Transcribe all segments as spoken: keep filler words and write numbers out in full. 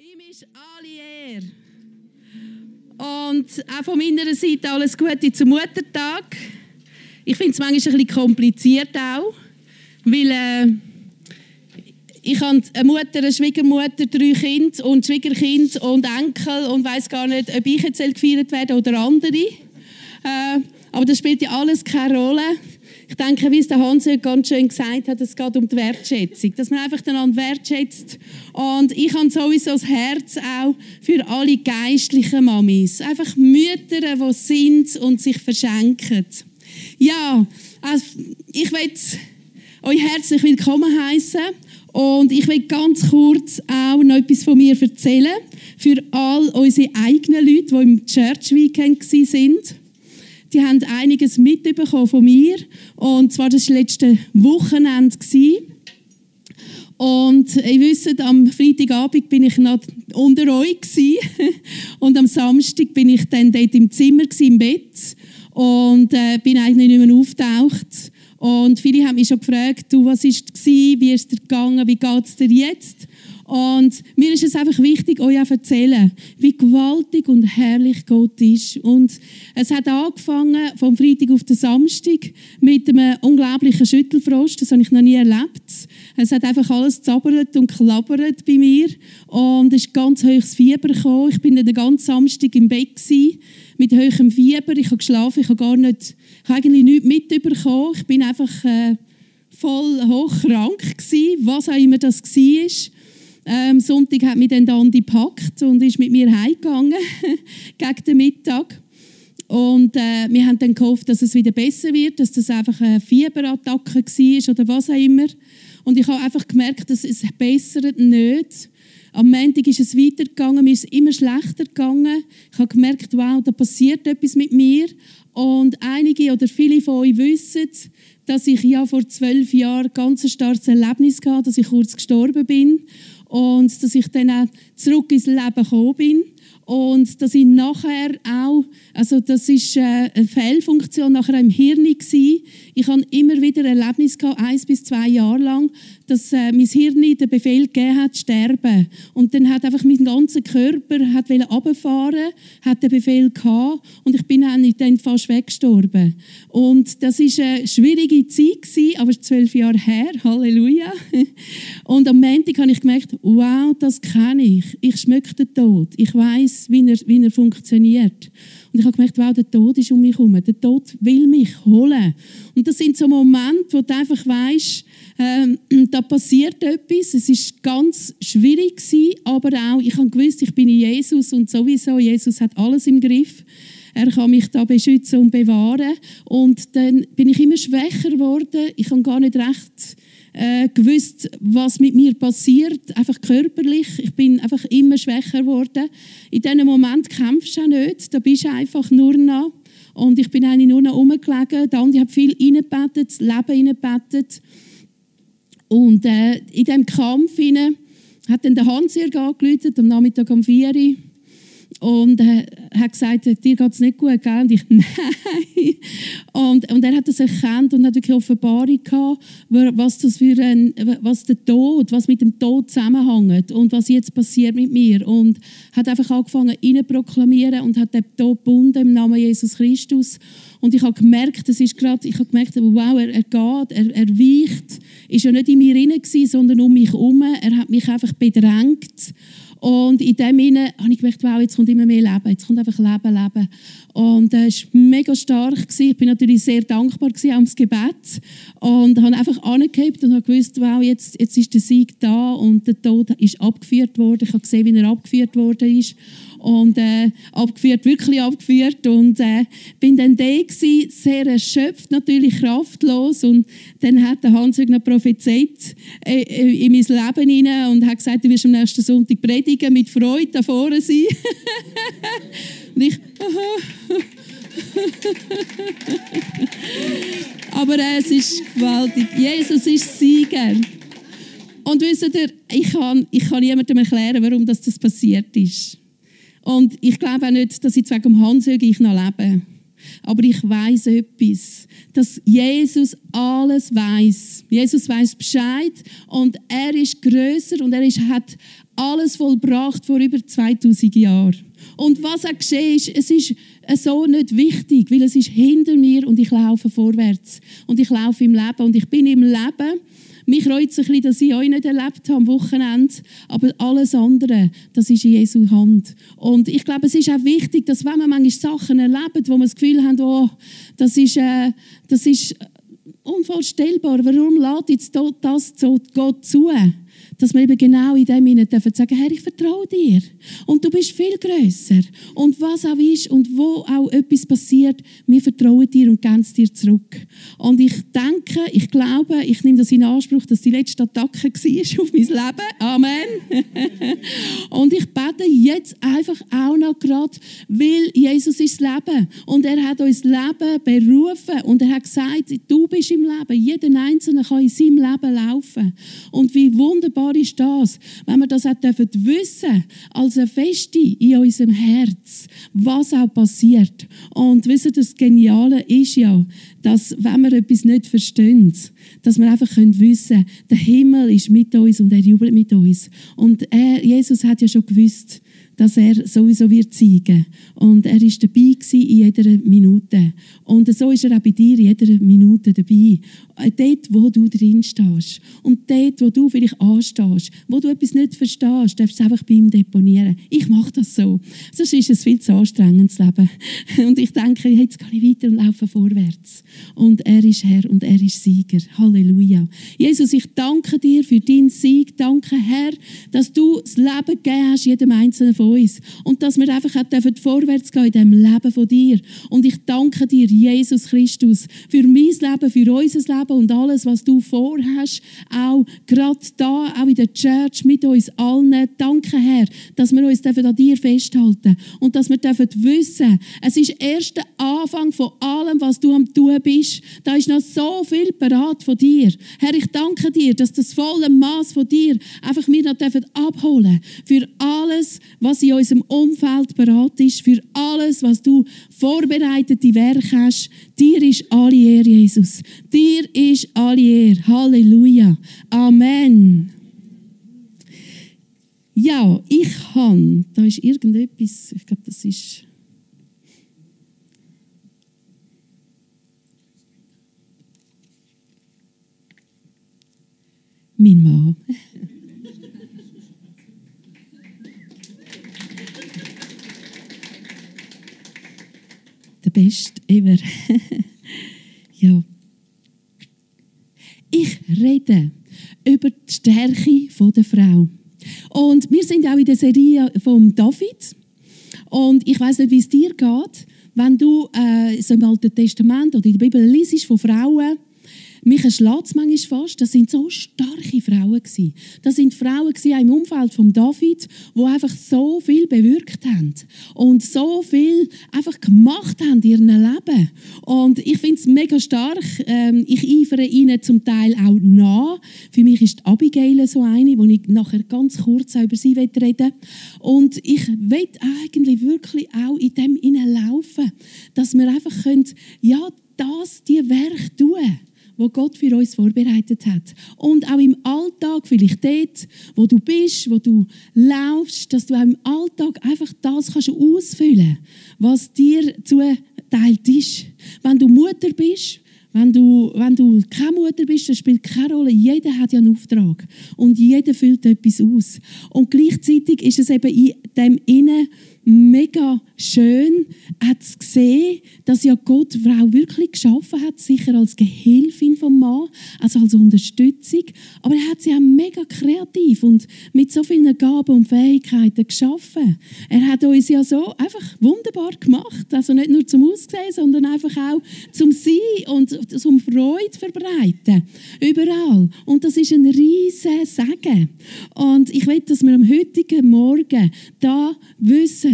Ihm ist alle Ehre. Und auch von meiner Seite alles Gute zum Muttertag. Ich finde es manchmal ein bisschen kompliziert auch, weil äh, ich habe eine Mutter, eine Schwiegermutter, drei Kinder und Schwiegerkind und Enkel und weiss gar nicht, ob ich jetzt gefeiert werde oder andere. Äh, aber das spielt ja alles keine Rolle. Ich denke, wie es der Hans ganz schön gesagt hat, es geht um die Wertschätzung. Dass man einfach einander wertschätzt. Und ich habe sowieso das Herz auch für alle geistlichen Mamis. Einfach Mütter, die sind und sich verschenken. Ja, also ich will euch herzlich willkommen heißen. Und ich will ganz kurz auch noch etwas von mir erzählen. Für all unsere eigenen Leute, die im Church Weekend waren. Die haben einiges mitbekommen von mir. Und zwar das letzte Wochenende. Und ihr wisst, am Freitagabend bin ich noch unter euch. Und am Samstag bin ich dann dort im Zimmer, im Bett. Und äh, bin eigentlich nicht mehr aufgetaucht. Und viele haben mich schon gefragt, du, was war es, wie ist es dir gegangen, wie geht es dir jetzt? Und mir ist es einfach wichtig, euch zu erzählen, wie gewaltig und herrlich Gott ist. Und es hat angefangen vom Freitag auf den Samstag mit einem unglaublichen Schüttelfrost. Das habe ich noch nie erlebt. Es hat einfach alles zabbert und klappert bei mir. Und es ist ganz hohes Fieber gekommen. Ich bin dann den ganzen Samstag im Bett gewesen, mit hohem Fieber. Ich habe geschlafen, ich habe gar nicht, ich habe eigentlich nichts mitbekommen. Ich bin einfach äh, voll hochkrank gewesen, was auch immer das war. Am Sonntag hat mich dann Andi gepackt und ist mit mir heimgegangen gegen den Mittag. Und äh, wir haben dann gehofft, dass es wieder besser wird, dass das einfach eine Fieberattacke war oder was auch immer. Und ich habe einfach gemerkt, dass es bessert nicht. Am Montag ist es weitergegangen, mir ist es immer schlechter gegangen. Ich habe gemerkt, wow, da passiert etwas mit mir. Und einige oder viele von euch wissen, dass ich ja vor zwölf Jahren ganz ein starkes Erlebnis hatte, dass ich kurz gestorben bin. Und dass ich dann auch zurück ins Leben gekommen bin. Und dass ich nachher auch, also das war eine Fehlfunktion nachher im Hirn gewesen. Ich hatte immer wieder Erlebnisse gehabt, eins bis zwei Jahre lang, dass äh, mein Hirn den Befehl gegeben hat, zu sterben. Und dann hat einfach mein ganzer Körper hat runterfahren, hat den Befehl gehabt und ich bin dann fast weggestorben. Und das war eine schwierige Zeit gewesen, aber zwölf Jahre her, Halleluja. Und am Montag habe ich gemerkt, wow, das kenne ich. Ich schmecke den Tod. Ich weiss, wie er, wie er funktioniert. Und ich habe gemerkt, wow, der Tod ist um mich herum. Der Tod will mich holen. Und das sind so Momente, wo du einfach weisst, ähm, da passiert etwas. Es war ganz schwierig gewesen, aber auch, ich habe gewusst, ich bin in Jesus und sowieso, Jesus hat alles im Griff. Er kann mich da beschützen und bewahren. Und dann bin ich immer schwächer geworden. Ich habe gar nicht recht äh, gewusst, was mit mir passiert, einfach körperlich. Ich bin einfach immer schwächer geworden. In diesem Moment kämpfst du auch nicht, da bist du einfach nur noch. Und ich bin eigentlich nur noch rumgelegen. Der Andi hat viel reingebetet, das Leben reingebetet. Und äh, in diesem Kampf hinein hat dann der Hans-Jörg angerufen, am Nachmittag um vier Uhr. Und er äh, hat gesagt, dir geht es nicht gut, gell? Und ich, nein. Und, und er hat das erkannt und hat wirklich Offenbarung gehabt, was, das für ein, was der Tod, was mit dem Tod zusammenhängt und was jetzt passiert mit mir. Und hat einfach angefangen, ihn zu proklamieren und hat den Tod gebunden im Namen Jesus Christus. Und ich habe gemerkt, das ist gerade, ich habe gemerkt, wow, er, er geht, er, er weicht. Er war ja nicht in mir drin, sondern um mich herum. Er hat mich einfach bedrängt. Und in dem Sinne habe ich gemerkt, wow, jetzt kommt immer mehr Leben, jetzt kommt einfach Leben, Leben. Und es war mega stark. Ich war natürlich sehr dankbar auch ums Gebet. Und habe einfach angehebt und habe gewusst, wow, jetzt, jetzt ist der Sieg da und der Tod ist abgeführt worden. Ich habe gesehen, wie er abgeführt worden ist. Und äh, abgeführt, wirklich abgeführt. Und äh, bin dann da gewesen, sehr erschöpft, natürlich kraftlos. Und dann hat der Hans-Jörg noch prophezeit äh, in mein Leben hinein und hat gesagt, du wirst am nächsten Sonntag predigen, mit Freude da vorne sein. Und ich, aha. Aber äh, es ist gewaltig. Jesus ist Sieger. Und wisst ihr, ich kann, ich kann niemandem erklären, warum das passiert ist. Und ich glaube auch nicht, dass jetzt wegen dem Hans-Jörg ich noch lebe. Aber ich weiß etwas, dass Jesus alles weiß. Jesus weiß Bescheid und er ist grösser und er ist, hat alles vollbracht vor über zweitausend Jahren. Und was auch geschehen ist, es ist so nicht wichtig, weil es ist hinter mir und ich laufe vorwärts. Und ich laufe im Leben und ich bin im Leben. Mich freut es ein bisschen, dass ich euch nicht erlebt habe am Wochenende, aber alles andere, das ist in Jesu Hand. Und ich glaube, es ist auch wichtig, dass wenn man manchmal Sachen erlebt, wo man das Gefühl hat, oh, das ist, äh, das ist unvorstellbar, warum lässt jetzt das so Gott zu? Dass wir eben genau in dem Sinne dürfen sagen, Herr, ich vertraue dir. Und du bist viel grösser. Und was auch ist und wo auch etwas passiert, wir vertrauen dir und geben es dir zurück. Und ich denke, ich glaube, ich nehme das in Anspruch, dass die letzte Attacke war auf mein Leben. Amen. Und ich bete jetzt einfach auch noch gerade, weil Jesus ist das Leben. Und er hat uns Leben berufen. Und er hat gesagt, du bist im Leben. Jeder Einzelne kann in seinem Leben laufen. Und wie wunderbar ist das, wenn wir das auch wissen dürfen, als eine Feste in unserem Herz, was auch passiert. Und wisst ihr, das Geniale ist ja, dass, wenn wir etwas nicht verstehen, dass wir einfach wissen können, der Himmel ist mit uns und er jubelt mit uns. Und er, Jesus hat ja schon gewusst, dass er sowieso wird siegen. Und er war dabei in jeder Minute. Und so ist er auch bei dir in jeder Minute dabei. Dort, wo du drin stehst. Und dort, wo du vielleicht anstehst, wo du etwas nicht verstehst, darfst du es einfach bei ihm deponieren. Ich mache das so. Sonst ist es viel zu anstrengend, das Leben. Und ich denke, jetzt gehe ich weiter und laufe vorwärts. Und er ist Herr und er ist Sieger. Halleluja. Jesus, ich danke dir für deinen Sieg. Danke, Herr, dass du das Leben gegeben hast, jedem Einzelnen von uns. Und dass wir einfach auch dürfen vorwärts gehen in diesem Leben von dir. Und ich danke dir, Jesus Christus, für mein Leben, für unser Leben und alles, was du vorhast, auch gerade da, auch in der Church mit uns allen. Danke, Herr, dass wir uns an dir festhalten und dass wir dürfen wissen, es ist erst der Anfang von allem, was du am tun bist. Da ist noch so viel parat von dir. Herr, ich danke dir, dass das volle Maß von dir einfach wir noch dürfen abholen für alles, was in unserem Umfeld parat ist, für alles, was du vorbereitete Werk hast. Dir ist alle Ehre, Jesus. Dir ist alle Ehre. Halleluja. Amen. Ja, ich habe, da ist irgendetwas, ich glaube, das ist... Mein Mann. Der Beste ever. Ja. Ich rede über die Stärke der Frau. Und wir sind auch in der Serie von David. Und ich weiss nicht, wie es dir geht, wenn du äh, so im Alten Testament oder in der Bibel liest von Frauen. Mich erschlägt es manchmal fast, das sind so starke Frauen gewesen. Das sind Frauen gewesen, auch im Umfeld von David, die einfach so viel bewirkt haben und so viel einfach gemacht haben in ihrem Leben. Und ich finde es mega stark. Ähm, ich eifere ihnen zum Teil auch nach. Für mich ist die Abigail so eine, wo ich nachher ganz kurz über sie reden will. Und ich will eigentlich wirklich auch in dem hineinlaufen, dass wir einfach können, ja, das, die Werke tun, wo Gott für uns vorbereitet hat. Und auch im Alltag, vielleicht dort, wo du bist, wo du laufst, dass du auch im Alltag einfach das kannst ausfüllen, was dir zugeteilt ist. Wenn du Mutter bist, wenn du, wenn du keine Mutter bist, das spielt keine Rolle. Jeder hat ja einen Auftrag. Und jeder füllt etwas aus. Und gleichzeitig ist es eben in dem Innen mega schön, hat es gesehen, dass ja Gott die Frau wirklich geschaffen hat, sicher als Gehilfin vom Mann, also als Unterstützung. Aber er hat sie auch mega kreativ und mit so vielen Gaben und Fähigkeiten geschaffen. Er hat uns ja so einfach wunderbar gemacht, also nicht nur zum Aussehen, sondern einfach auch zum Sein und zum Freude verbreiten. Überall. Und das ist ein riesen Segen. Und ich will, dass wir am heutigen Morgen da wissen,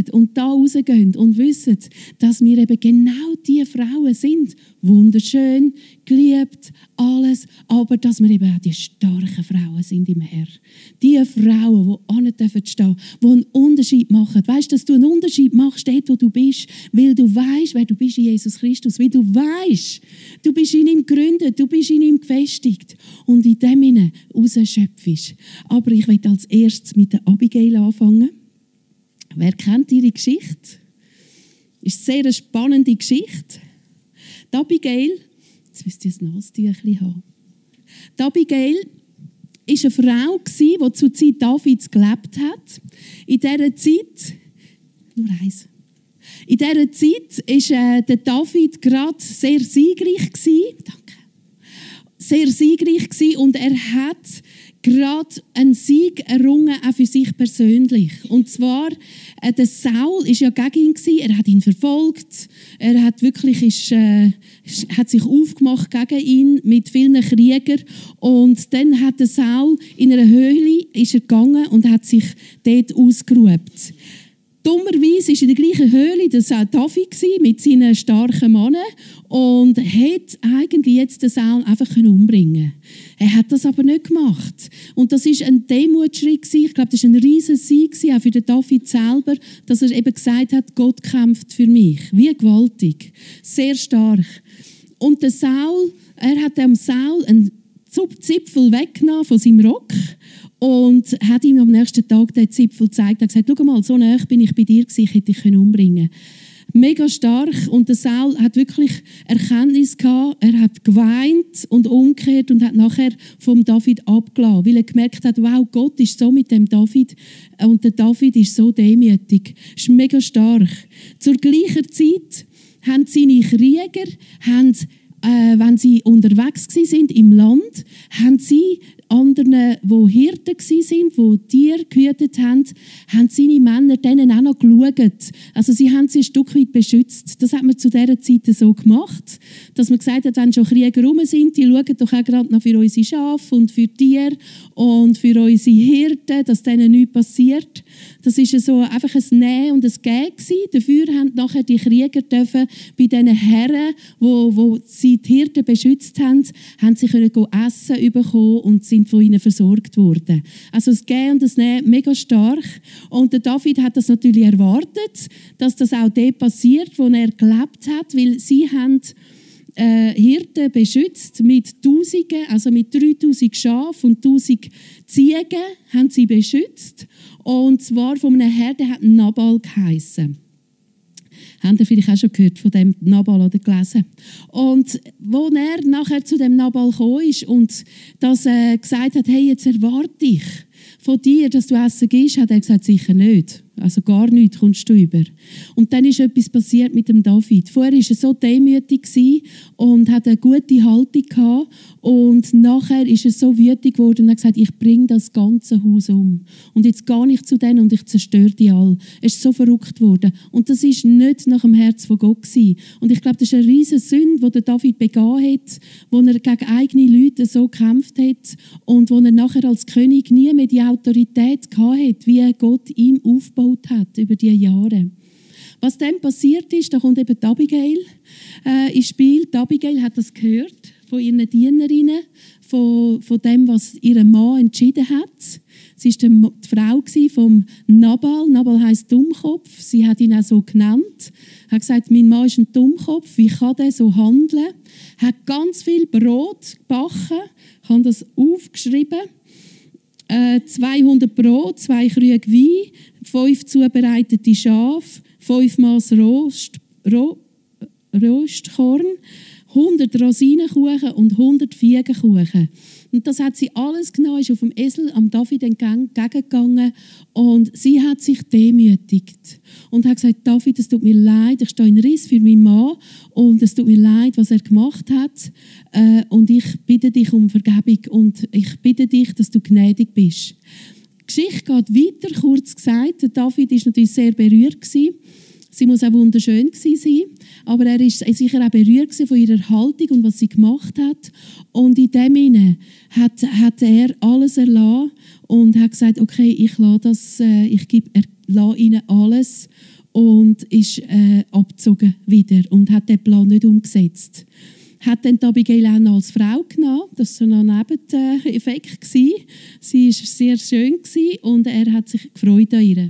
kommen und da rausgehen und wissen, dass wir eben genau die Frauen sind. Wunderschön, geliebt, alles. Aber dass wir eben auch die starken Frauen sind im Herrn. Die Frauen, die an dürfen stehen, die einen Unterschied machen. Weißt du, dass du einen Unterschied machst, dort, wo du bist, weil du weißt, wer du bist in Jesus Christus. Weil du weißt, du bist in ihm gegründet, du bist in ihm gefestigt und in dem hinein rausschöpfst. Aber ich möchte als erstes mit der Abigail anfangen. Wer kennt ihre Geschichte? Ist eine sehr spannende Geschichte. Die Abigail, jetzt müsst ihr das Nasentüchchen haben. Die Abigail war eine Frau, die zur Zeit Davids gelebt hat. In dieser Zeit, nur eins. In dieser Zeit war äh, der David gerade sehr siegreich gewesen. Danke. Sehr siegreich gewesen und er hat gerade einen Sieg errungen, auch für sich persönlich. Und zwar, äh, der Saul war ja gegen ihn gewesen, er hat ihn verfolgt, er hat wirklich ist, äh, hat sich aufgemacht gegen ihn mit vielen Kriegern. Und dann hat der Saul in einer Höhle ist er gegangen und hat sich dort ausgeruht. Dummerweise war in der gleichen Höhle der David mit seinen starken Männern und hätte eigentlich jetzt den Saul einfach umbringen können. Er hat das aber nicht gemacht. Und das war ein Demutschritt. Ich glaube, das war ein riesen Sieg, auch für den David selber, dass er eben gesagt hat, Gott kämpft für mich. Wie gewaltig. Sehr stark. Und der Saul, er hat dem Saul einen Zipfel weggenommen von seinem Rock und hat ihm am nächsten Tag den Zipfel gezeigt. Er hat gesagt, schau mal, so nah bin ich bei dir gewesen, ich hätte dich umbringen können. Mega stark. Und der Saul hat wirklich Erkenntnis gehabt. Er hat geweint und umgekehrt und hat nachher vom David abgelassen, weil er gemerkt hat, wow, Gott ist so mit dem David und der David ist so demütig. Das ist mega stark. Zur gleichen Zeit haben seine Krieger, haben, äh, wenn sie unterwegs waren im Land, haben sie anderen, die Hirten waren, die Tiere gehütet haben, haben seine Männer denen auch noch geschaut. Also sie haben sie ein Stück weit beschützt. Das hat man zu dieser Zeit so gemacht, dass man gesagt hat, wenn schon Krieger rum sind, die schauen doch auch gerade noch für unsere Schafe und für Tiere und für unsere Hirten, dass denen nichts passiert. Das war so einfach ein Nehmen und ein Gehen. Dafür haben nachher die Krieger dürfen, bei diesen Herren, wo, wo sie die Hirten beschützt haben, haben sie können essen bekommen und sind von ihnen versorgt worden. Also das Gehen und das Nehmen mega stark. Und der David hat das natürlich erwartet, dass das auch dort passiert, wo er gelebt hat, weil sie haben äh, Hirten beschützt mit Tausenden, also mit dreitausend Schafen und tausend Ziegen haben sie beschützt. Und zwar von einem Herr, der hat Nabal geheissen. Habt ihr vielleicht auch schon gehört von dem Nabal oder gelesen? Und wo er nachher zu dem Nabal gekommen ist und das äh, gesagt hat, hey, jetzt erwarte ich von dir, dass du Essen gibst, hat er gesagt, sicher nicht. Also gar nichts kommst du über. Und dann ist etwas passiert mit dem David. Vorher war er so demütig und hatte eine gute Haltung gehabt. Und nachher ist er so wütig geworden und hat gesagt, ich bringe das ganze Haus um. Und jetzt gehe ich zu denen und ich zerstöre die alle. Er ist so verrückt worden. Und das war nicht nach dem Herz von Gott gewesen. Und ich glaube, das ist eine riesige Sünde, die David begangen hat, wo er gegen eigene Leute so gekämpft hat und wo er nachher als König nie mehr die Autorität gehabt hat, wie Gott ihm aufbaut hat über die Jahre. Was dann passiert ist, da kommt eben die Abigail äh, ins Spiel. Die Abigail hat das gehört von ihren Dienerinnen, von, von dem, was ihr Mann entschieden hat. Sie war die Frau vom Nabal. Nabal heisst Dummkopf. Sie hat ihn auch so genannt. Er hat gesagt, mein Mann ist ein Dummkopf. Wie kann der so handeln? Er hat ganz viel Brot gebacken. Ich habe das aufgeschrieben. Äh, zweihundert Brot, zwei Krüge Wein, fünf zubereitete Schafe, fünf Maß Rost, Ro, Rostkorn, hundert Rosinenkuchen und hundert Feigenkuchen. Und das hat sie alles genommen, ist auf dem Esel am David entgegengegangen und sie hat sich demütigt und hat gesagt, David, es tut mir leid, ich stehe in Riss für meinen Mann und es tut mir leid, was er gemacht hat äh, und ich bitte dich um Vergebung und ich bitte dich, dass du gnädig bist. Die Geschichte geht weiter, kurz gesagt. David war natürlich sehr berührt gewesen. Sie muss auch wunderschön gewesen sein, aber er ist sicher auch berührt von ihrer Haltung und was sie gemacht hat. Und in dem Sinne hat, hat er alles erlassen und hat gesagt, okay, ich lasse das, äh, ich gebe, er lasse ihnen alles und ist äh, abgezogen wieder und hat den Plan nicht umgesetzt. Hat dann Abigail auch noch als Frau genommen, das war noch ein Nebeneffekt. Sie war sehr schön und er hat sich gefreut an ihr.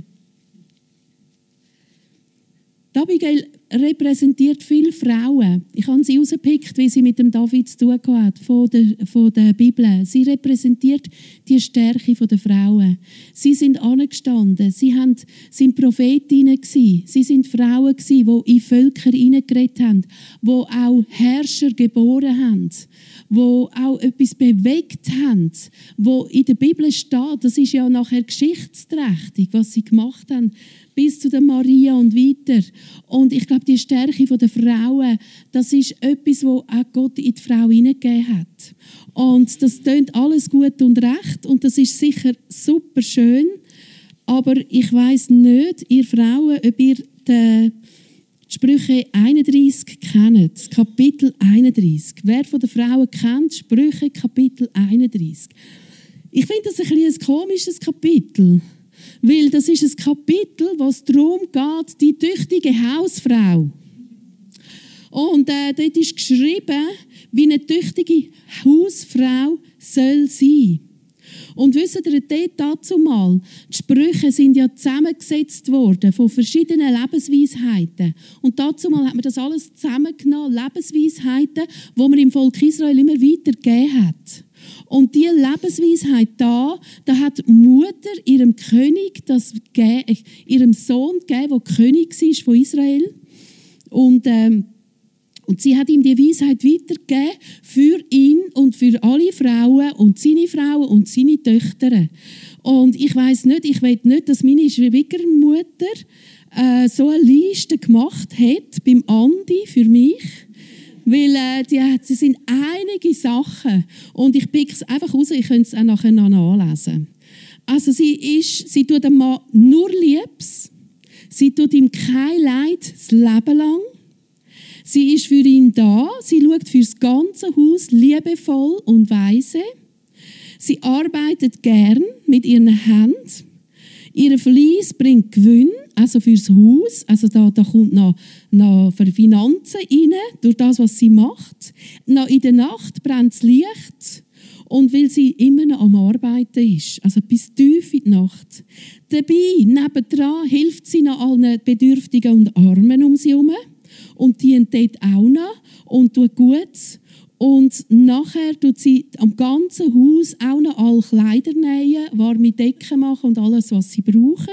Die Abigail repräsentiert viele Frauen. Ich habe sie herausgepickt, wie sie mit dem David zu tun hat, von der, von der Bibel. Sie repräsentiert die Stärke der Frauen. Sie sind angestanden, sie haben, sind Prophetinnen gewesen. Sie sind Frauen gewesen, die in Völker hineingeredet haben, die auch Herrscher geboren haben, die auch etwas bewegt haben, wo in der Bibel steht. Das ist ja nachher geschichtsträchtig, was sie gemacht haben, bis zu der Maria und weiter. Und ich glaube, die Stärke der Frauen, das ist etwas, was auch Gott in die Frau hineingegeben hat. Und das tönt alles gut und recht und das ist sicher super schön. Aber ich weiss nicht, ihr Frauen, ob ihr die Sprüche einunddreißig kennt. Das Kapitel einunddreißig. Wer von den Frauen kennt Sprüche Kapitel einunddreißig? Ich finde das ein bisschen ein komisches Kapitel. Weil das ist ein Kapitel, wo es darum geht, die tüchtige Hausfrau. Und äh, dort ist geschrieben, wie eine tüchtige Hausfrau soll sein. Und wisst ihr, dort dazu mal, die Sprüche sind ja zusammengesetzt worden von verschiedenen Lebensweisheiten. Und dazu mal hat man das alles zusammengenommen, Lebensweisheiten, die man im Volk Israel immer weitergegeben hat. Und diese Lebensweisheit da, da hat die Mutter ihrem König, das gegeben, ihrem Sohn gegeben, der König war von Israel. Und, ähm, und sie hat ihm die Weisheit weitergegeben für ihn und für alle Frauen und seine Frauen und seine Töchter. Und ich weiss nicht, ich will nicht, dass meine Schwiegermutter äh, so eine Liste gemacht hat beim Andi für mich. Weil äh, die, die sind einige Sachen. Und ich picke es einfach raus, ich könnte es auch nachher noch nachlesen. Also sie, ist, sie tut dem Mann nur Liebes. Sie tut ihm kein Leid das Leben lang. Sie ist für ihn da. Sie schaut für das ganze Haus liebevoll und weise. Sie arbeitet gern mit ihren Händen. Ihr Fleiss bringt Gewinn, also fürs Haus. Also da, da kommt noch, noch für Finanzen rein, durch das, was sie macht. Noch in der Nacht brennt das Licht. Und weil sie immer noch am Arbeiten ist, also bis tief in die Nacht. Dabei, nebendran, hilft sie noch allen Bedürftigen und Armen um sie herum. Und dient dort auch noch und tut Gutes. Und nachher tut sie am ganzen Haus auch noch alle Kleider nähen, warme Decken machen und alles, was sie brauchen.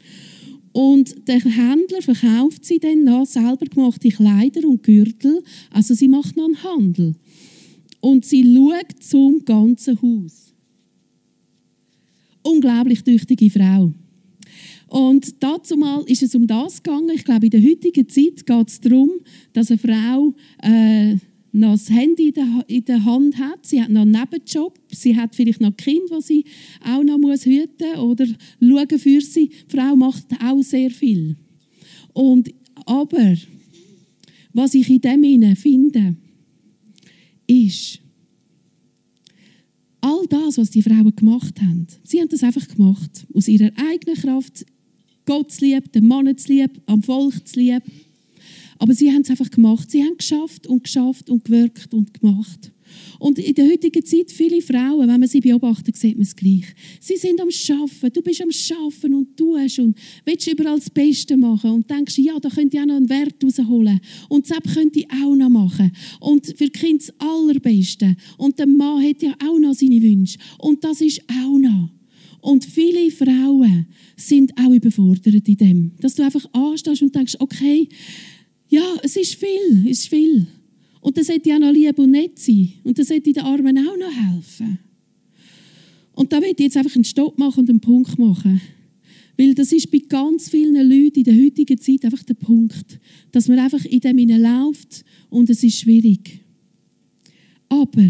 Und der Händler verkauft sie dann noch selber gemachte Kleider und Gürtel. Also sie macht noch einen Handel. Und sie schaut zum ganzen Haus. Unglaublich tüchtige Frau. Und dazu mal ist es um das gegangen. Ich glaube, in der heutigen Zeit geht es darum, dass eine Frau äh, noch das Handy in der, in der Hand hat. Sie hat noch einen Nebenjob. Sie hat vielleicht noch ein Kind, das sie auch noch muss hüten oder schauen für sie. Die Frau macht auch sehr viel. Und, aber was ich in dem hinein finde, ist, all das, was die Frauen gemacht haben, sie haben das einfach gemacht. Aus ihrer eigenen Kraft, Gott zu lieb, den Mann zu lieb, am Volk zu lieb. Aber sie haben es einfach gemacht. Sie haben geschafft und geschafft und gewirkt und gemacht. Und in der heutigen Zeit, viele Frauen, wenn man sie beobachtet, sieht man es gleich. Sie sind am Arbeiten, du bist am Arbeiten und tust und willst überall das Beste machen und denkst, ja, da könnte ich auch noch einen Wert rausholen. Und das könnte ich auch noch machen. Und für die Kinder das Allerbeste. Und der Mann hat ja auch noch seine Wünsche. Und das ist auch noch. Und viele Frauen sind auch überfordert in dem. Dass du einfach anstehst und denkst, okay, ja, es ist viel, es ist viel. Und das sollte ja noch lieb und nett sein. Und das sollte den Armen auch noch helfen. Und da will ich jetzt einfach einen Stopp machen und einen Punkt machen. Weil das ist bei ganz vielen Leuten in der heutigen Zeit einfach der Punkt, dass man einfach in dem hineinläuft und es ist schwierig. Aber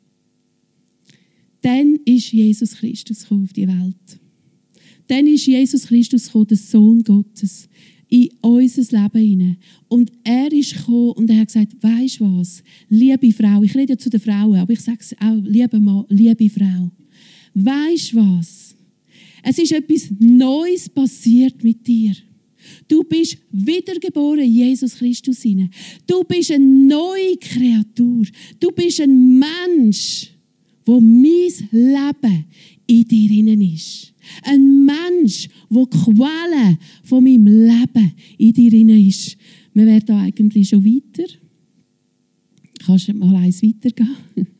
dann ist Jesus Christus gekommen auf die Welt. Dann ist Jesus Christus gekommen, der Sohn Gottes. in unser Leben hinein. Und er ist gekommen und er hat gesagt, weisst du was, liebe Frau, ich rede ja zu den Frauen, aber ich sage es auch, liebe Mann, liebe Frau, weisst du was, es ist etwas Neues passiert mit dir. Du bist wiedergeboren in Jesus Christus hinein. Du bist eine neue Kreatur. Du bist ein Mensch, wo mein Leben in dir hinein ist. Ein Mensch, wo die Quelle von meinem Leben in dir hinein ist. Wir werden da eigentlich schon weiter. Kannst du mal eins weitergehen?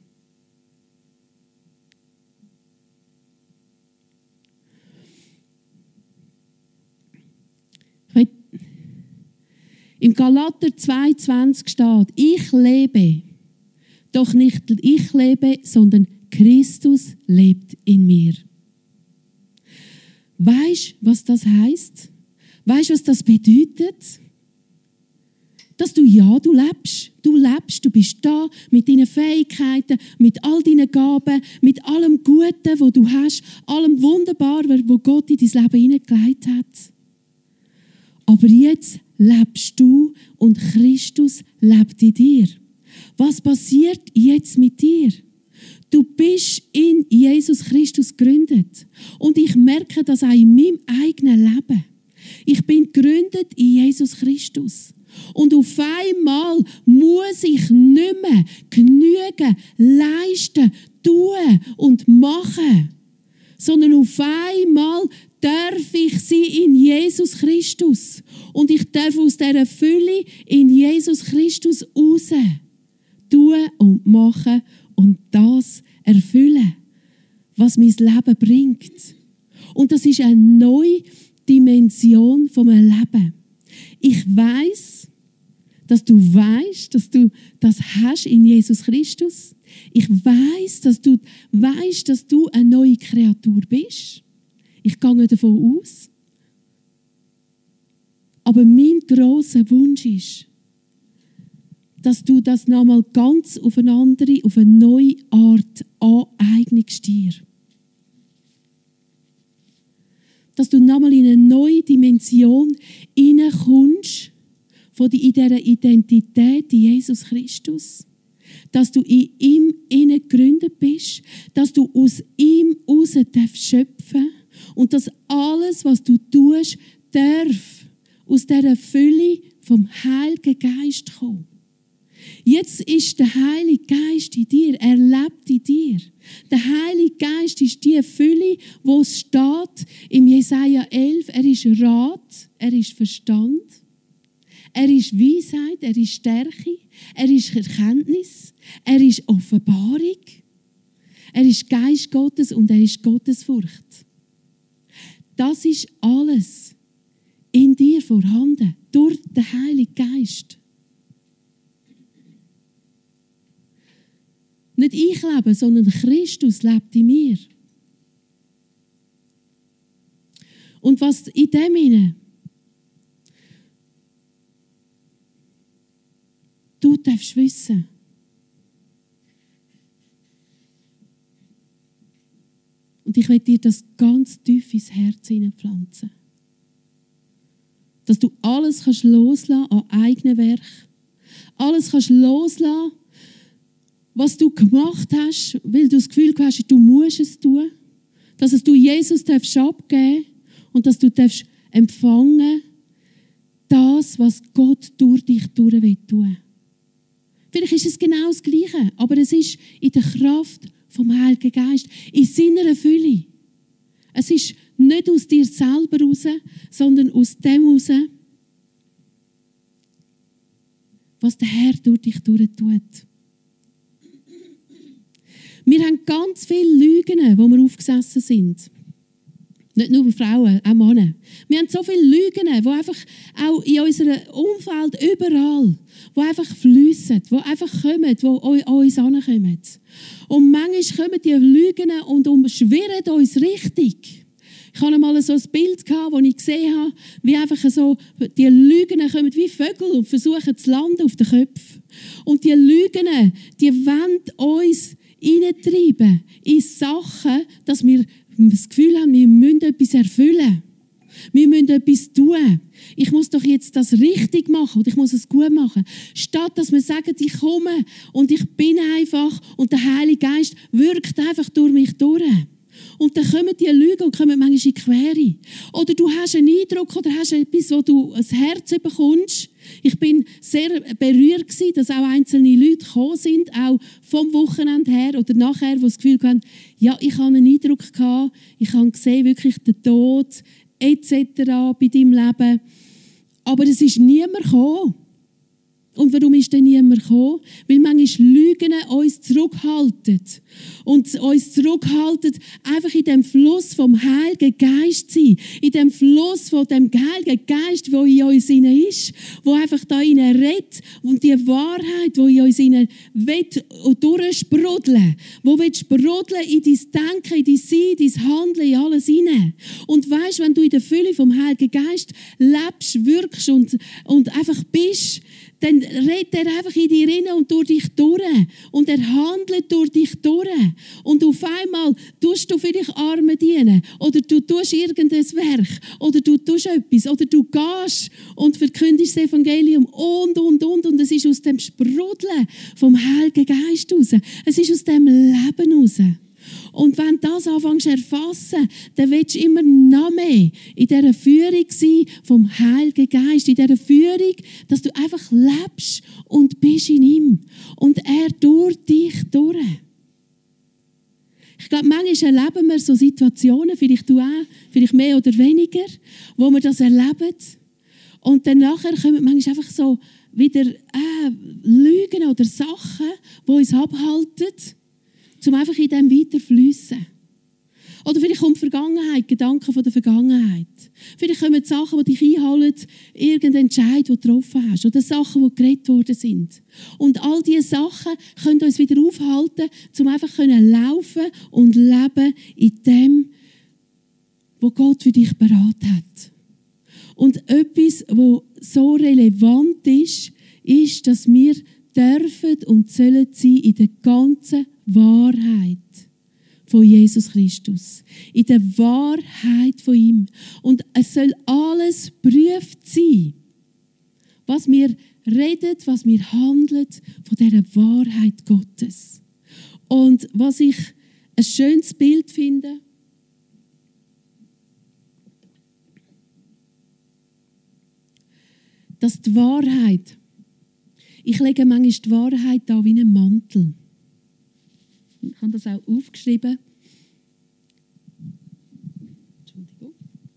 Im Galater zwei zwanzig steht, ich lebe, doch nicht ich lebe, sondern Christus lebt in mir. Weisst du, was das heisst? Weisst du, was das bedeutet? Dass du, ja, du lebst. Du lebst, du bist da mit deinen Fähigkeiten, mit all deinen Gaben, mit allem Guten, was du hast, allem Wunderbaren, was Gott in dein Leben hineingelegt hat. Aber jetzt lebst du und Christus lebt in dir. Was passiert jetzt mit dir? Du bist in Jesus Christus gegründet. Und ich merke das auch in meinem eigenen Leben. Ich bin gegründet in Jesus Christus. Und auf einmal muss ich nicht mehr genügen, leisten, tun und machen. Sondern auf einmal darf ich sie in Jesus Christus. Und ich darf aus dieser Fülle in Jesus Christus raus tun und machen und das erfüllen, was mein Leben bringt. Und das ist eine neue Dimension von meinem Leben. Ich weiß, dass du weißt, dass du das hast in Jesus Christus. Ich weiß, dass du weißt, dass du eine neue Kreatur bist. Ich gehe davon aus. Aber mein grosser Wunsch ist, dass du das nochmal ganz auf eine andere, auf eine neue Art aneignest dir. Dass du nochmal in eine neue Dimension hineinkommst, von in dieser Identität in Jesus Christus. Dass du in ihm innen gegründet bist, dass du aus ihm heraus schöpfen darfst und dass alles, was du tust, darf aus dieser Fülle vom Heiligen Geist kommen. Jetzt ist der Heilige Geist in dir, er lebt in dir. Der Heilige Geist ist die Fülle, wo es steht im Jesaja elf, er ist Rat, er ist Verstand, er ist Weisheit, er ist Stärke, er ist Erkenntnis, er ist Offenbarung, er ist Geist Gottes und er ist Gottesfurcht. Das ist alles in dir vorhanden, durch den Heiligen Geist. Nicht ich lebe, sondern Christus lebt in mir. Und was in dem hinein du darfst wissen, und ich will dir das ganz tief ins Herz hineinpflanzen, dass du alles kannst loslassen an eigenen Werk, alles kannst loslassen, was du gemacht hast, weil du das Gefühl hast, du musst es tun, dass es du Jesus darfst abgeben und dass du darfst empfangen das, was Gott durch dich durch will tun. Vielleicht ist es genau das Gleiche, aber es ist in der Kraft vom Heiligen Geist, in seiner Fülle. Es ist nicht aus dir selber raus, sondern aus dem raus, was der Herr durch dich durch tut. Wir haben ganz viele Lügen, wo wir aufgesessen sind. Nicht nur Frauen, auch Männer. Wir haben so viele Lügen, die einfach auch in unserem Umfeld überall, die einfach fliessen, die einfach kommen, die an uns herankommen. Und manchmal kommen die Lügen und umschwirren uns richtig. Ich hatte mal so ein Bild, das ich gesehen habe, wie einfach so, die Lügen kommen wie Vögel und versuchen zu landen auf den Köpfen. Und die Lügen, die wollen uns hineintreiben in Sachen, dass wir das Gefühl haben, wir müssen etwas erfüllen. wir müssen etwas tun. Ich muss doch jetzt das richtig machen oder ich muss es gut machen. Statt dass wir sagen, ich komme und ich bin einfach und der Heilige Geist wirkt einfach durch mich durch. Und dann kommen die Lügen und kommen manchmal in die Quere. Oder du hast einen Eindruck oder hast etwas, wo du ein Herz bekommst. Ich bin sehr berührt gewesen, dass auch einzelne Leute gekommen sind, auch vom Wochenende her oder nachher, die das Gefühl hatten, ja, ich habe einen Eindruck gehabt, ich habe gesehen, wirklich den Tod et cetera bei deinem Leben. Aber es ist niemand gekommen. Und warum ist denn niemand gekommen? Weil manchmal Lügen uns zurückhalten. Und uns zurückhalten, einfach in dem Fluss vom Heiligen Geist zu sein. In dem Fluss von dem Heiligen Geist, der in uns ist. Der einfach da rein redet. Und die Wahrheit, die in uns rein will, durchsprudeln. Die will sprudeln in dein Denken, in dein Sein, dein Handeln, in alles rein. Und weisst, wenn du in der Fülle vom Heiligen Geist lebst, wirkst und, und einfach bist, dann redet er einfach in dir rein und durch dich durch. Und er handelt durch dich durch. Und auf einmal tust du vielleicht Armen dienen. Oder du tust irgendein Werk. Oder du tust etwas. Oder du gehst und verkündest das Evangelium. Und, und, und. Und es ist aus dem Sprudeln vom Heiligen Geist raus. Es ist aus dem Leben raus. Und wenn du das anfängst zu erfassen, dann willst du immer noch mehr in dieser Führung sein vom Heiligen Geist. In dieser Führung, dass du einfach lebst und bist in ihm. Und er durch dich durch. Ich glaube, manchmal erleben wir so Situationen, vielleicht du auch, vielleicht mehr oder weniger, wo wir das erleben. Und dann nachher kommen manchmal einfach so wieder äh, Lügen oder Sachen, die uns abhalten, um einfach in dem weiter fließen. Oder vielleicht kommt die Vergangenheit, Gedanken von der Vergangenheit. Vielleicht kommen Sachen, die dich einholen, irgendein Entscheid, den du getroffen hast. Oder Sachen, die geredet worden sind. Und all diese Sachen können uns wieder aufhalten, um einfach laufen und leben in dem, was Gott für dich parat hat. Und etwas, was so relevant ist, ist, dass wir dürfen und sollen sein in der ganzen Wahrheit von Jesus Christus. In der Wahrheit von ihm. Und es soll alles geprüft sein, was wir reden, was wir handeln, von dieser Wahrheit Gottes. Und was ich ein schönes Bild finde, dass die Wahrheit, ich lege manchmal die Wahrheit da wie einen Mantel. Ich habe das auch aufgeschrieben. Entschuldigung.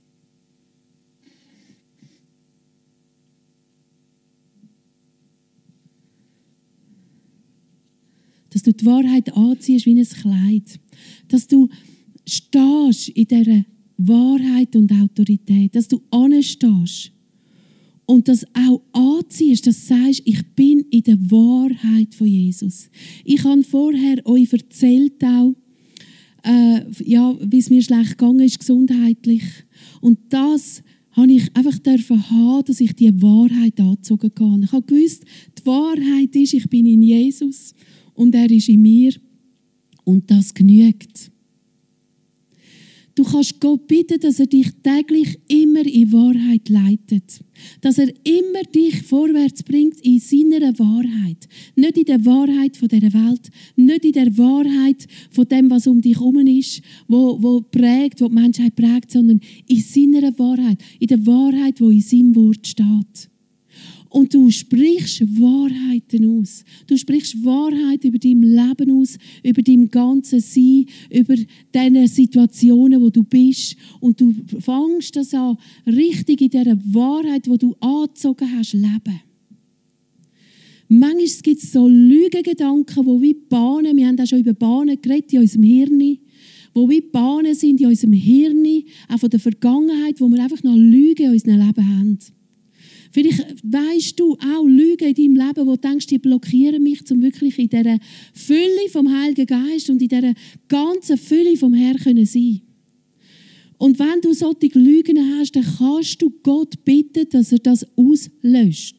Dass du die Wahrheit anziehst wie ein Kleid. Dass du stehst in dieser Wahrheit und Autorität. Dass du anstehst. Und das auch anziehst, dass du sagst, ich bin in der Wahrheit von Jesus. Ich habe vorher euch erzählt auch, äh, ja, wie es mir schlecht gegangen ist, gesundheitlich. Und das habe ich einfach dürfen haben, dass ich die Wahrheit angezogen habe. Ich habe gewusst, die Wahrheit ist, ich bin in Jesus und er ist in mir. Und das genügt. Du kannst Gott bitten, dass er dich täglich immer in Wahrheit leitet. Dass er immer dich vorwärts bringt in seiner Wahrheit. Nicht in der Wahrheit von dieser Welt, nicht in der Wahrheit von dem, was um dich herum ist, wo, wo prägt, wo die Menschheit prägt, sondern in seiner Wahrheit. In der Wahrheit, die in seinem Wort steht. Und du sprichst Wahrheiten aus. Du sprichst Wahrheit über dein Leben aus, über dein ganzes Sein, über diese Situationen, wo du bist. Und du fängst das an, richtig in dieser Wahrheit, die du angezogen hast, leben. Manchmal gibt es so Lügengedanken, die wie Bahnen, wir haben auch schon über Bahnen geredet in unserem Hirn, wo wie Bahnen sind in unserem Hirn, auch von der Vergangenheit, wo wir einfach noch Lügen in unserem Leben haben. Vielleicht weisst du auch Lügen in deinem Leben, wo du denkst, die blockieren mich, um wirklich in dieser Fülle vom Heiligen Geist und in dieser ganzen Fülle vom Herrn zu sein. Und wenn du solche Lügen hast, dann kannst du Gott bitten, dass er das auslöscht.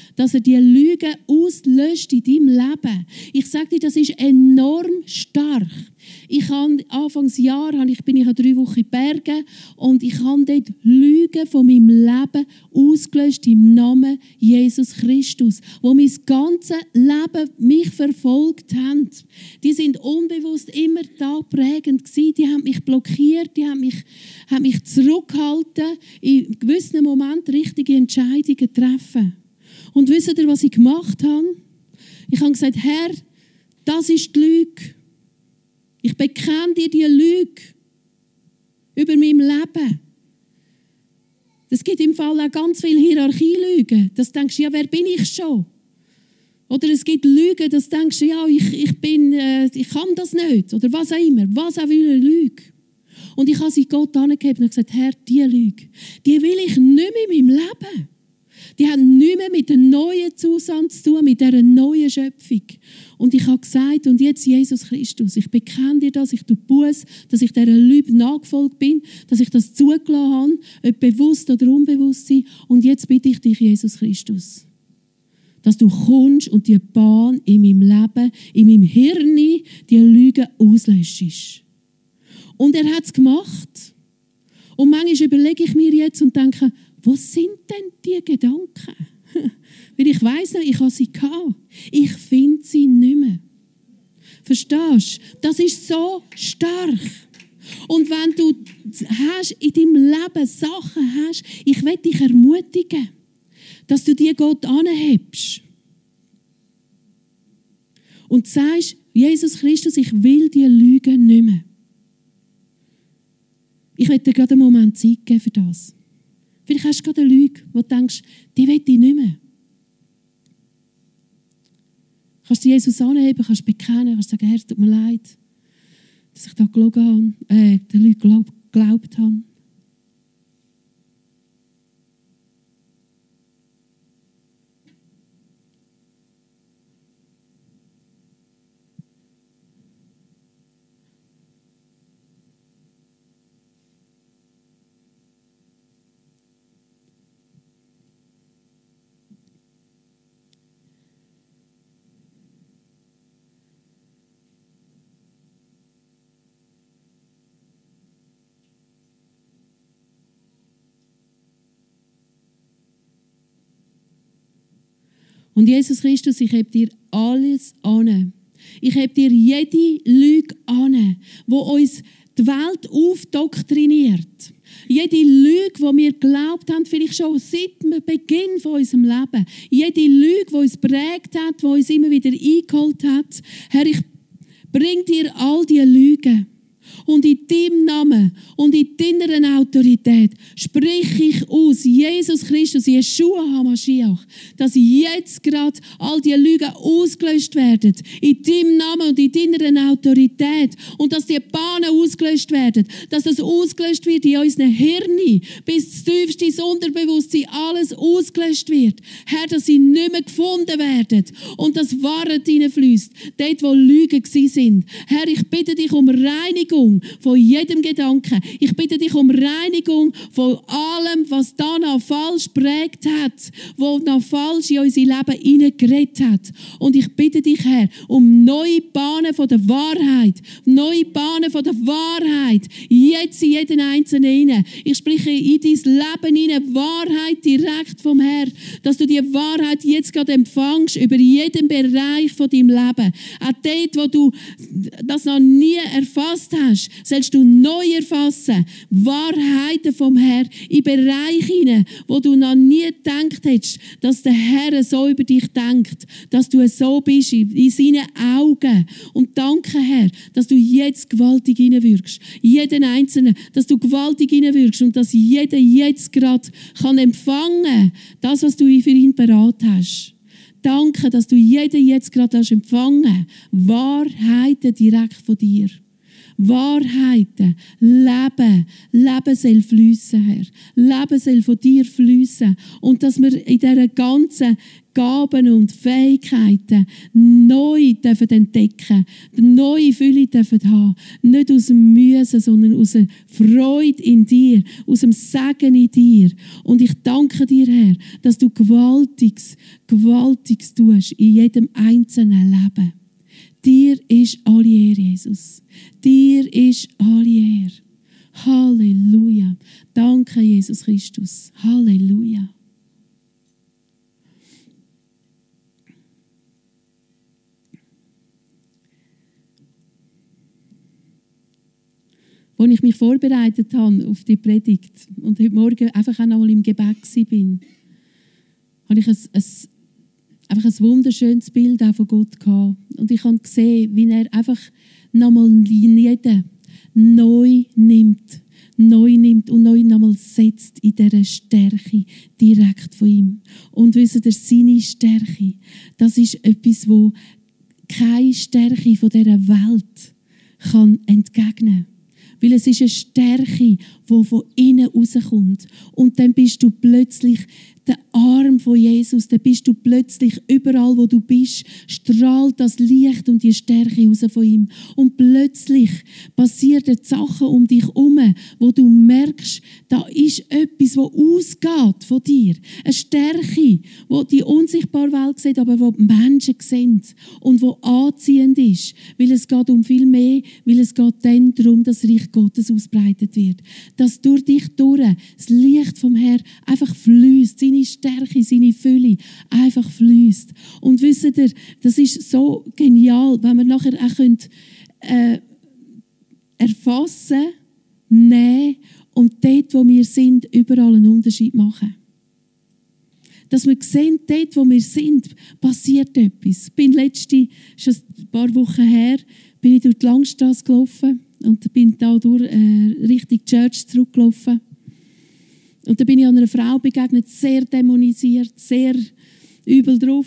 dass er die Lügen auslöscht in deinem Leben. Ich sage dir, das ist enorm stark. Ich habe Anfangsjahr habe ich, bin ich drei Wochen in Bergen und ich habe dort Lügen von meinem Leben ausgelöscht im Namen Jesus Christus, wo mein ganzes Leben mich verfolgt haben. Die sind unbewusst immer da prägend gewesen. Die haben mich blockiert, die haben mich, haben mich zurückgehalten, in gewissen Momenten richtige Entscheidungen zu treffen. Und wisst ihr, was ich gemacht habe? Ich habe gesagt, Herr, das ist die Lüge. Ich bekenne dir die Lüge über mein Leben. Es gibt im Fall auch ganz viele Hierarchielügen. Das denkst du, ja, wer bin ich schon? Oder es gibt Lügen, das denkst du, ja, ich, ich, bin, äh, ich kann das nicht. Oder was auch immer. Was auch für eine Lüge. Und ich habe sie Gott angegeben und gesagt, Herr, diese Lüge, die will ich nicht mehr in meinem Leben. Die haben nichts mehr mit dem neuen Zustand zu tun, mit dieser neuen Schöpfung. Und ich habe gesagt, und jetzt Jesus Christus, ich bekenne dir das, ich tue Buße, dass ich dieser Lüge nachgefolgt bin, dass ich das zugelassen habe, ob bewusst oder unbewusst sein. Und jetzt bitte ich dich, Jesus Christus, dass du kommst und die Bahn in meinem Leben, in meinem Hirn, die Lüge auslöschst. Und er hat es gemacht. Und manchmal überlege ich mir jetzt und denke, wo sind denn die Gedanken? Weil ich weiss noch, ich habe sie gehabt. Ich finde sie nicht mehr. Verstehst du? Das ist so stark. Und wenn du hast, in deinem Leben Sachen hast, ich will dich ermutigen, dass du die Gott anhebst. Und sagst, Jesus Christus, ich will die Lügen nicht mehr. Ich will dir gerade einen Moment Zeit geben für das. Vielleicht hast du gerade eine Lüge, wo du denkst, die will ich nicht mehr. Kannst du Jesus anheben, kannst bekennen, kannst sagen, Herr, es tut mir leid, dass ich da gelogen habe, äh, den Leuten glaub, geglaubt habe. Und Jesus Christus, ich heb dir alles an. Ich heb dir jede Lüge an, die uns die Welt aufdoktriniert. Jede Lüge, die wir geglaubt haben, vielleicht schon seit dem Beginn von unserem Leben. Jede Lüge, die uns prägt hat, die uns immer wieder eingeholt hat. Herr, ich bring dir all diese Lügen. Und in deinem Namen und in deiner Autorität spreche ich aus, Jesus Christus, Yeshua HaMashiach, dass jetzt gerade all die Lügen ausgelöscht werden. In deinem Namen und in deiner Autorität. Und dass die Bahnen ausgelöscht werden. Dass das ausgelöscht wird in unseren Hirnen. Bis das tiefste ins Unterbewusstsein alles ausgelöscht wird. Herr, dass sie nicht mehr gefunden werden. Und das Wahrheit hineinfließt. Dort, wo Lügen sind. Herr, ich bitte dich um Reinigung von jedem Gedanken. Ich bitte dich um Reinigung von allem, was da noch falsch prägt hat, was noch falsch in unser Leben hineingeredet hat. Und ich bitte dich, Herr, um neue Bahnen von der Wahrheit. Neue Bahnen von der Wahrheit. Jetzt in jeden Einzelnen hinein. Ich spreche in dein Leben hinein Wahrheit direkt vom Herrn. Dass du die Wahrheit jetzt gerade empfängst über jeden Bereich von deinem Leben. Auch dort, wo du das noch nie erfasst hast, sollst du neu erfassen. Wahrheiten vom Herrn in Bereiche hinein, wo du noch nie gedacht hättest, dass der Herr so über dich denkt, dass du so bist in seinen Augen. Und danke, Herr, dass du jetzt gewaltig hineinwirkst. Jeden Einzelnen, dass du gewaltig hineinwirkst und dass jeder jetzt gerade kann empfangen, das, was du für ihn bereit hast. Danke, dass du jeden jetzt gerade empfangen. Wahrheiten direkt von dir. Wahrheiten, Leben, Leben soll fliessen, Herr. Leben soll von dir fliessen. Und dass wir in dieser ganzen Gaben und Fähigkeiten neu dürfen entdecken, neue Fülle dürfen haben. Nicht aus dem Müssen, sondern aus der Freude in dir, aus dem Segen in dir. Und ich danke dir, Herr, dass du Gewaltiges, Gewaltiges tust in jedem einzelnen Leben. Dir ist alle Ehre, Jesus. Dir ist alle Ehre. Halleluja. Danke, Jesus Christus. Halleluja. Als ich mich vorbereitet habe auf die Predigt und heute Morgen einfach auch noch mal im Gebet war, habe ich ein, ein, einfach ein wunderschönes Bild auch von Gott gehabt. Und ich habe gesehen, wie er einfach nochmal jeden neu nimmt, neu nimmt und neu nochmal setzt in dieser Stärke direkt von ihm. Und wisst ihr, seine Stärke, das ist etwas, wo keine Stärke von dieser Welt kann entgegnen kann. Weil es ist eine Stärke, die von innen rauskommt. Und dann bist du plötzlich der Arm von Jesus. Dann bist du plötzlich überall, wo du bist, strahlt das Licht und die Stärke raus von ihm. Und plötzlich passieren Sachen um dich herum, wo du merkst, da ist etwas, das ausgeht von dir. Eine Stärke, die die unsichtbare Welt sieht, aber die die Menschen sehen und die anziehend ist. Weil es geht um viel mehr, weil es geht dann darum, dass das Reich Gottes ausbreitet wird. Dass durch dich durch das Licht vom Herrn einfach fließt, seine Stärke, seine Fülle einfach fließt. Und wisst ihr, das ist so genial, wenn wir nachher auch können, äh, erfassen, nehmen und dort, wo wir sind, überall einen Unterschied machen. Dass wir sehen, dort, wo wir sind, passiert etwas. Ich bin letzte, schon ein paar Wochen her, bin ich durch die Langstrasse gelaufen und bin da durch äh, Richtung Church zurückgelaufen. Und da bin ich einer Frau begegnet, sehr dämonisiert, sehr übel drauf.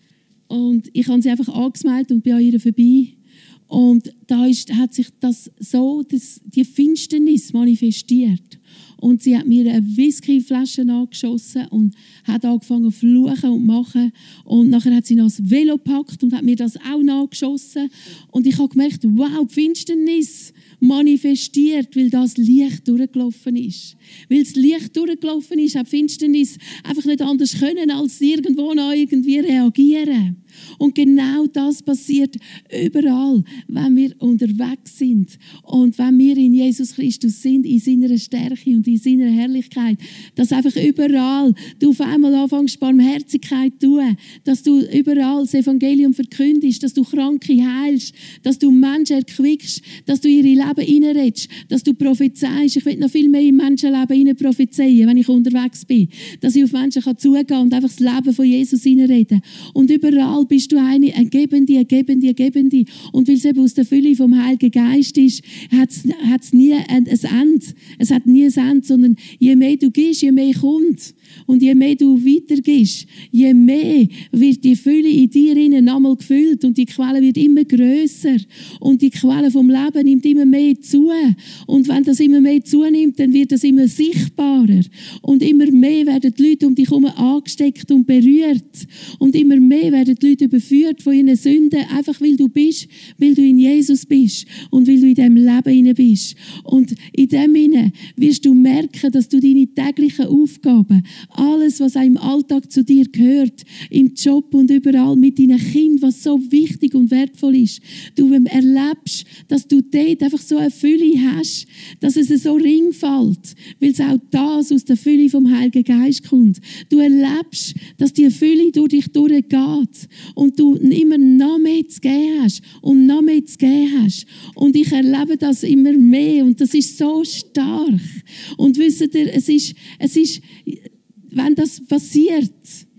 Und ich habe sie einfach angemeldet und bin an ihr vorbei. Und da ist, hat sich das so, das, die Finsternis manifestiert. Und sie hat mir eine Whiskyflasche angeschossen und hat angefangen zu fluchen und machen. Und nachher hat sie noch das Velo gepackt und hat mir das auch nachgeschossen. Und ich habe gemerkt, wow, die Finsternis manifestiert, weil das Licht durchgelaufen ist. Weil das Licht durchgelaufen ist, hat die Finsternis einfach nicht anders können, als irgendwo noch irgendwie reagieren. Und genau das passiert überall, wenn wir unterwegs sind und wenn wir in Jesus Christus sind, in seiner Stärke und in seiner Herrlichkeit, dass einfach überall du auf einmal anfängst, Barmherzigkeit zu tun, dass du überall das Evangelium verkündest, dass du Kranke heilst, dass du Menschen erquickst, dass du ihre Leben hineinredest, dass du prophezeist. Ich will noch viel mehr in Menschenleben hinein prophezeien, wenn ich unterwegs bin, dass ich auf Menschen zugehen kann und einfach das Leben von Jesus hineinreden. Und überall bist du eine, ein Gebende, ein Gebende, ein Gebende. Und weil es eben aus der Fülle vom Heiligen Geist ist, hat es nie ein Ende. Es hat nie ein Ende, sondern je mehr du gibst, je mehr kommt. Und je mehr du weitergehst, je mehr wird die Fülle in dir innen einmal gefüllt und die Quelle wird immer grösser und die Quelle vom Leben nimmt immer mehr zu. Und wenn das immer mehr zunimmt, dann wird das immer sichtbarer und immer mehr werden die Leute um dich herum angesteckt und berührt und immer mehr werden die Leute überführt von ihren Sünden, einfach weil du bist, weil du in Jesus bist und weil du in diesem Leben hinein bist. Und in dem hinein wirst du merken, dass du deine täglichen Aufgaben, alles, was auch im Alltag zu dir gehört, im Job und überall mit deinen Kindern, was so wichtig und wertvoll ist, du erlebst, dass du dort einfach so eine Fülle hast, dass es so ring fällt, weil es auch das aus der Fülle vom Heiligen Geist kommt. Du erlebst, dass die Fülle durch dich durchgeht und du immer noch mehr zu geben hast und noch mehr zu geben hast. Und ich erlebe das immer mehr und das ist so stark. Und wisst ihr, es ist, es ist wenn das passiert,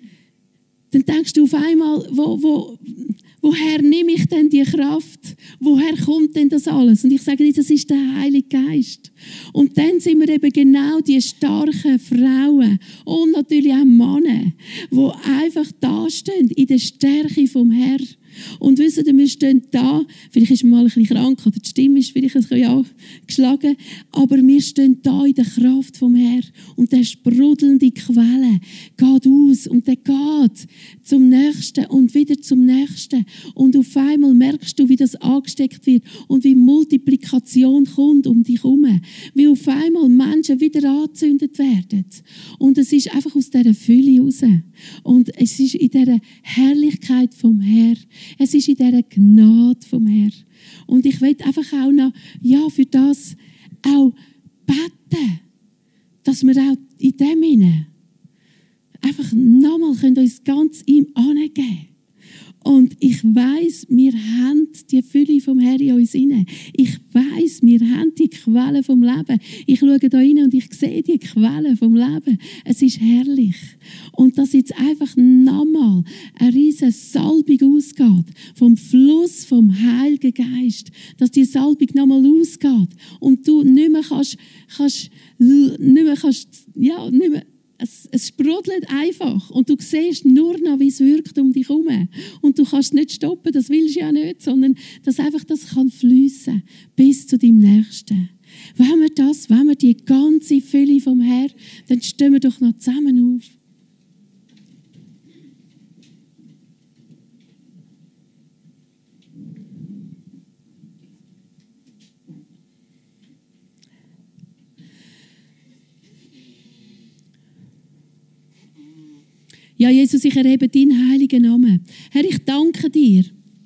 dann denkst du auf einmal, wo, wo, woher nehme ich denn die Kraft? Woher kommt denn das alles? Und ich sage dir, das ist der Heilige Geist. Und dann sind wir eben genau die starken Frauen und natürlich auch Männer, die einfach dastehen in der Stärke vom Herrn Und wisst ihr, wir stehen da, vielleicht ist man mal ein bisschen krank oder die Stimme ist vielleicht ein bisschen angeschlagen, aber wir stehen da in der Kraft vom Herrn und der sprudelnde Quelle geht aus und der geht zum Nächsten und wieder zum Nächsten. Und auf einmal merkst du, wie das angesteckt wird und wie Multiplikation kommt um dich herum. Wie auf einmal Menschen wieder angezündet werden. Und es ist einfach aus dieser Fülle raus. Und es ist in dieser Herrlichkeit vom Herr. Es ist in dieser Gnade vom Herr. Und ich will einfach auch noch, ja, für das auch beten, dass wir auch in dem hinein einfach nochmal uns ganz ihm angeben. Und ich weiss, wir haben die Fülle vom Herrn in uns inne. Ich weiss, wir haben die Quelle vom Leben. Ich schaue da rein und ich sehe die Quelle vom Leben. Es ist herrlich. Und dass jetzt einfach nochmal eine riesige Salbung ausgeht, vom Fluss vom Heiligen Geist, dass die Salbung nochmal ausgeht und du nicht mehr kannst, kannst nicht mehr kannst, ja, nicht mehr Es, es sprudelt einfach und du siehst nur noch, wie es wirkt um dich herum. Und du kannst es nicht stoppen, das willst du ja nicht, sondern dass einfach das kann fließen bis zu deinem Nächsten. Wenn wir das, wenn wir die ganze Fülle vom Herrn, dann stehen wir doch noch zusammen auf. Ja, Jesus, ich erhebe deinen heiligen Namen. Herr, ich danke dir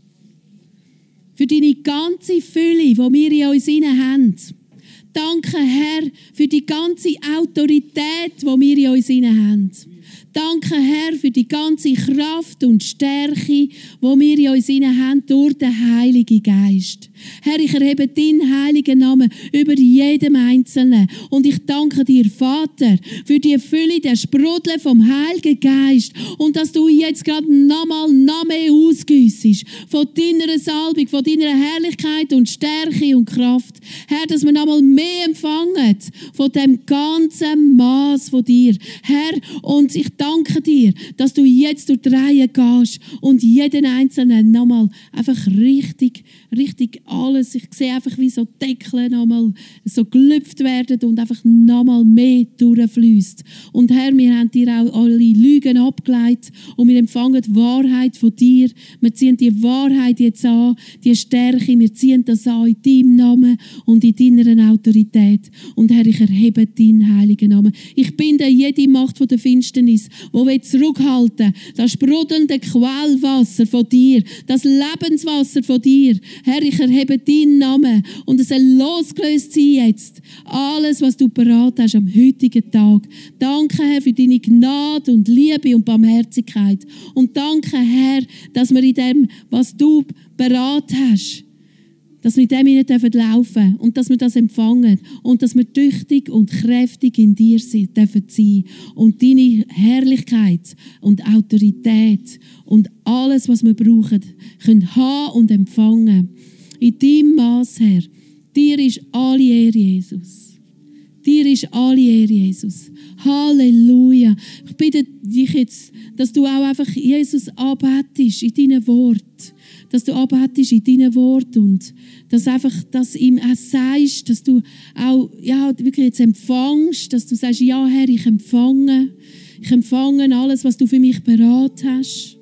für deine ganze Fülle, die wir in uns haben. Danke, Herr, für die ganze Autorität, die wir in uns haben. Danke, Herr, für die ganze Kraft und Stärke, die wir in uns haben durch den Heiligen Geist. Herr, ich erhebe deinen heiligen Namen über jedem Einzelnen. Und ich danke dir, Vater, für die Fülle, der Sprudel vom Heiligen Geist. Und dass du jetzt gerade nochmal noch mehr ausgüssest von deiner Salbung, von deiner Herrlichkeit und Stärke und Kraft. Herr, dass wir nochmal mehr empfangen von dem ganzen Maß von dir. Herr, und ich danke dir, dass du jetzt durch die Reihe gehst und jeden Einzelnen nochmal einfach richtig, richtig alles. Ich sehe einfach, wie so Deckel nochmal so gelüpft werden und einfach nochmal mehr durchfließt. Und Herr, wir haben dir auch alle Lügen abgelegt und wir empfangen die Wahrheit von dir. Wir ziehen die Wahrheit jetzt an, die Stärke, wir ziehen das an in deinem Namen und in deiner Autorität. Und Herr, ich erhebe deinen heiligen Namen. Ich binde jede Macht von der Finsternis, die zurückhalten, das sprudelnde Quellwasser von dir, das Lebenswasser von dir. Herr, ich erhebe deinen Namen und es soll losgelöst sein jetzt. Alles, was du parat hast am heutigen Tag. Danke, Herr, für deine Gnade und Liebe und Barmherzigkeit. Und danke, Herr, dass wir in dem, was du parat hast, dass wir in dem hinein laufen dürfen und dass wir das empfangen und dass wir tüchtig und kräftig in dir sind, dürfen sein und deine Herrlichkeit und Autorität und alles, was wir brauchen, können haben und empfangen. In deinem Maß, Herr. Dir ist alle Ehre, Jesus. Dir ist alle Ehre, Jesus. Halleluja. Ich bitte dich jetzt, dass du auch einfach Jesus anbetest in deinen Worten. Dass du anbetest in deinen Worten und dass einfach das ihm auch sagst, dass du auch ja, wirklich jetzt empfängst, dass du sagst, ja Herr, ich empfange. Ich empfange alles, was du für mich bereit hast.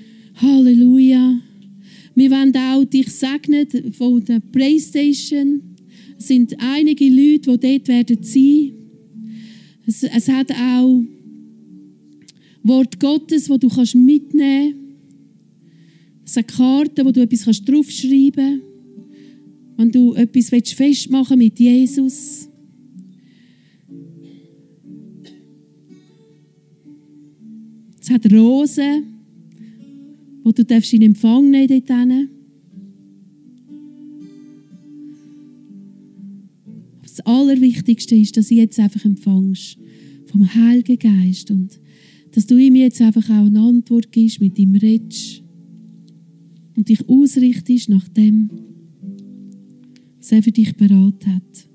Halleluja. Wir wollen auch dich segnen von der Playstation. Es sind einige Leute, die dort werden sein. Es, es hat auch Wort Gottes, das du kannst mitnehmen kannst. Es hat Karten, wo du etwas kannst draufschreiben kannst. Wenn du etwas festmachen willst mit Jesus. Es hat Rosen, wo du in Empfang nehmen darfst. Das Allerwichtigste ist, dass du jetzt einfach empfängst vom Heiligen Geist und dass du ihm jetzt einfach auch eine Antwort gibst, mit ihm redest und dich ausrichtest nach dem, was er für dich bereit hat.